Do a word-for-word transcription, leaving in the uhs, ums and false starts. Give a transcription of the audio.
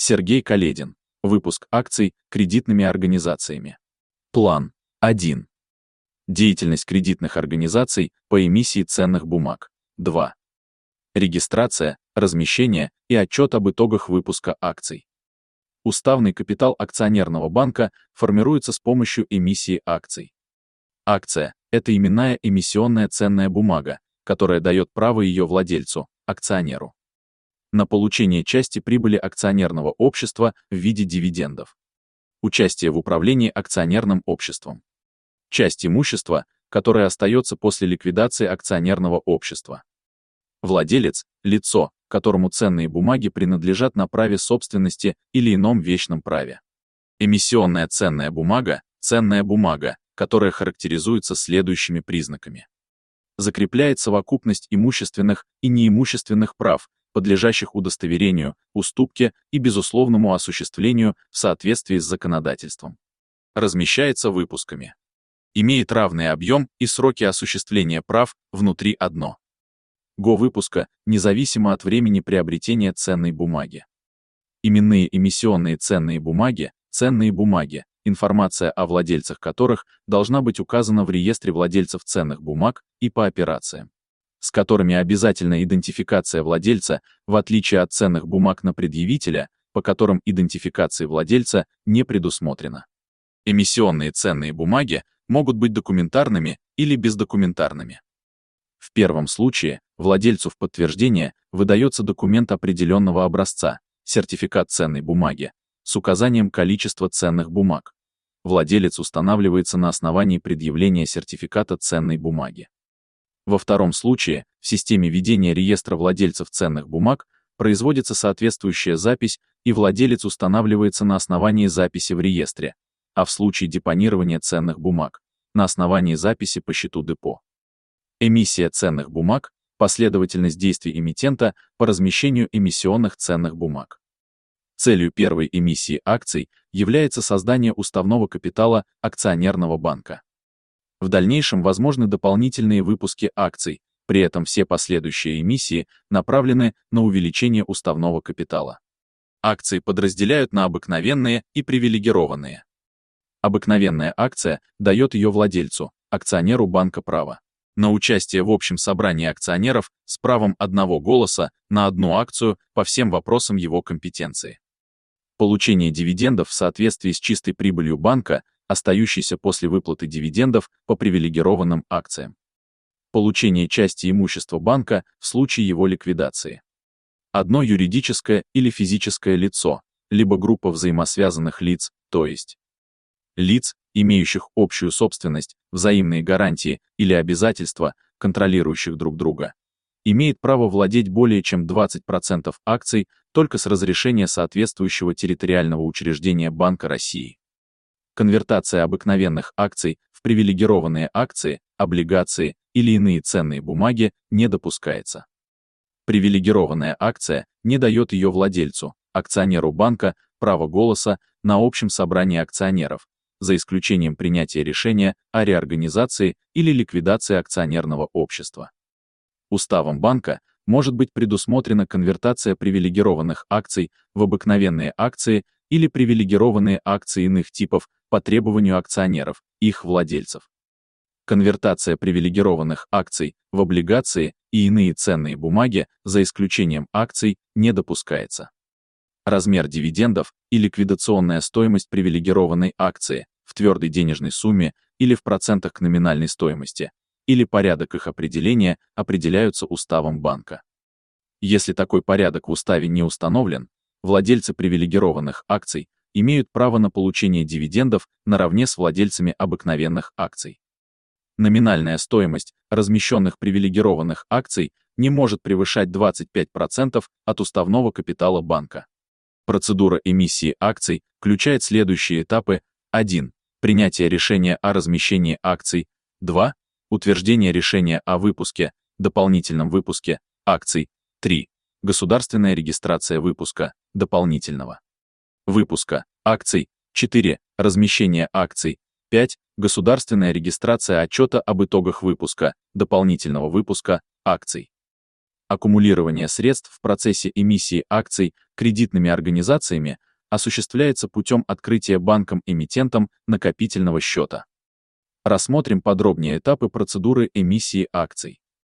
Сергей Каледин. Выпуск акций кредитными организациями. План один. Деятельность кредитных организаций по эмиссии ценных бумаг. два. Регистрация, размещение и отчет об итогах выпуска акций. Уставный капитал акционерного банка формируется с помощью эмиссии акций. Акция – это именная эмиссионная ценная бумага, которая дает право ее владельцу, акционеру, на получение части прибыли акционерного общества в виде дивидендов. Участие в управлении акционерным обществом. Часть имущества, которая остается после ликвидации акционерного общества. Владелец – лицо, которому ценные бумаги принадлежат на праве собственности или ином вечном праве. Эмиссионная ценная бумага – ценная бумага, которая характеризуется следующими признаками. Закрепляет совокупность имущественных и неимущественных прав, подлежащих удостоверению, уступке и безусловному осуществлению в соответствии с законодательством. Размещается выпусками. Имеет равный объем и сроки осуществления прав внутри одно. го выпуска независимо от времени приобретения ценной бумаги. Именные эмиссионные ценные бумаги, ценные бумаги, информация о владельцах которых должна быть указана в реестре владельцев ценных бумаг и по операциям, с которыми обязательна идентификация владельца, в отличие от ценных бумаг на предъявителя, по которым идентификация владельца не предусмотрена. Эмиссионные ценные бумаги могут быть документарными или бездокументарными. В первом случае владельцу в подтверждение выдается документ определенного образца, сертификат ценной бумаги, с указанием количества ценных бумаг. Владелец устанавливается на основании предъявления сертификата ценной бумаги. Во втором случае в системе ведения реестра владельцев ценных бумаг производится соответствующая запись, и владелец устанавливается на основании записи в реестре, а в случае депонирования ценных бумаг — на основании записи по счету депо. Эмиссия ценных бумаг — последовательность действий эмитента по размещению эмиссионных ценных бумаг. Целью первой эмиссии акций является создание уставного капитала акционерного банка. В дальнейшем возможны дополнительные выпуски акций, при этом все последующие эмиссии направлены на увеличение уставного капитала. Акции подразделяют на обыкновенные и привилегированные. Обыкновенная акция дает ее владельцу, акционеру банка право на участие в общем собрании акционеров с правом одного голоса на одну акцию по всем вопросам его компетенции. Получение дивидендов в соответствии с чистой прибылью банка, остающейся после выплаты дивидендов по привилегированным акциям. Получение части имущества банка в случае его ликвидации. Одно юридическое или физическое лицо, либо группа взаимосвязанных лиц, то есть лиц, имеющих общую собственность, взаимные гарантии или обязательства, контролирующих друг друга, имеет право владеть более чем двадцать процентов акций только с разрешения соответствующего территориального учреждения Банка России. Конвертация обыкновенных акций в привилегированные акции, облигации или иные ценные бумаги не допускается. Привилегированная акция не дает ее владельцу, акционеру банка, право голоса на общем собрании акционеров, за исключением принятия решения о реорганизации или ликвидации акционерного общества. Уставом банка может быть предусмотрена конвертация привилегированных акций в обыкновенные акции или привилегированные акции иных типов по требованию акционеров, их владельцев. Конвертация привилегированных акций в облигации и иные ценные бумаги, за исключением акций, не допускается. Размер дивидендов и ликвидационная стоимость привилегированной акции в твердой денежной сумме или в процентах к номинальной стоимости, или порядок их определения определяются уставом банка. Если такой порядок в уставе не установлен, владельцы привилегированных акций имеют право на получение дивидендов наравне с владельцами обыкновенных акций. Номинальная стоимость размещенных привилегированных акций не может превышать двадцать пять процентов от уставного капитала банка. Процедура эмиссии акций включает следующие этапы: один. Принятие решения о размещении акций. два. Утверждение решения о выпуске, дополнительном выпуске акций. три. Государственная регистрация выпуска, дополнительного выпуска акций. четыре. Размещение акций. пять. Государственная регистрация отчета об итогах выпуска, дополнительного выпуска акций. Аккумулирование средств в процессе эмиссии акций кредитными организациями осуществляется путем открытия банком-эмитентом накопительного счета. Рассмотрим подробнее этапы процедуры эмиссии акций.